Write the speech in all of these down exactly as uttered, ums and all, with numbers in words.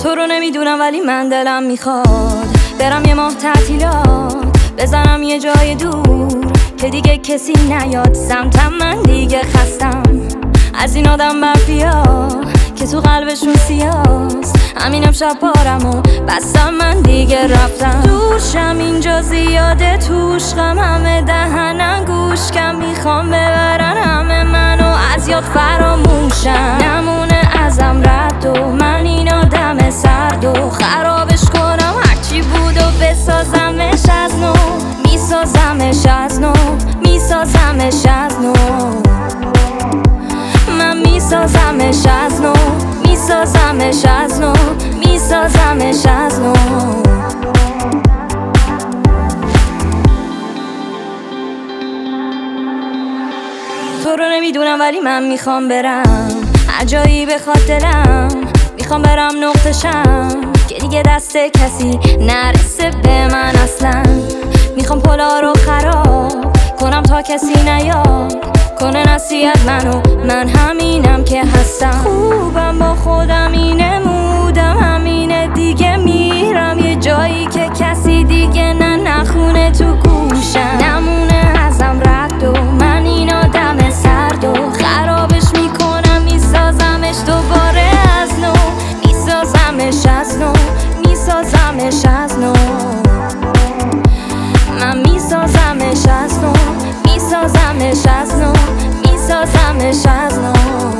تو رو نمیدونم ولی من دلم میخواد برم یه ماه تعطیلات، بزنم یه جای دور که دیگه کسی نیاد سمتم. من دیگه خستم از این آدم برفیا که تو قلبشون سیاست. همین امشب بارمو بستم، من دیگه رفتم. دوشم اینجا زیاده، توش غم همه دهنم گوش کم، میخوام ببرن همه منو از یاد فراموشم. نمونه ازم رد و من این آدم سرد و خرابش کنم هرچی بود و بسازمش از نو، میسازمش از نو، میسازمش از نو. من میسازمش از نو، میسازمش از نو، میسازمش از نو. تو رو نمیدونم ولی من میخوام برم هر جایی بخواد دلم، میخوام برم نقطشم که دیگه دست کسی نرسه به من اصلا. میخوام پلا رو خراب کنم تا کسی نیاد کنه نصیحت منو، من همینم که هستم. خوبم با خودم اینه، مودم همینه دیگه، میرم یه جایی که کسی دیگه نه نخونه تو گوشم. نمونه ازم رد و من این آدم سرد و خرابش میکنم، میسازمش دوباره از نو، میسازمش از نو، میسازمش از نو. من میسازمش از نو، میسازمش از نو، میسازمش از نو.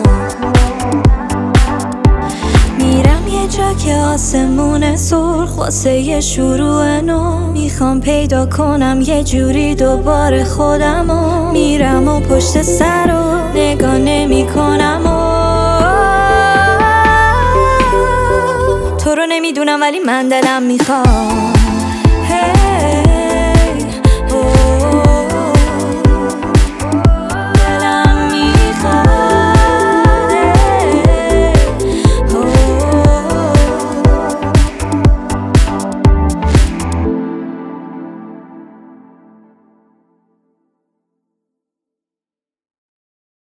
میرم یه جا که آسمون سرخ واسه یه شروع نو، میخوام پیدا کنم یه جوری دوباره خودمو. میرم و پشت سر و نگاه نمی کنم و تو رو نمیدونم ولی من دلم میخواد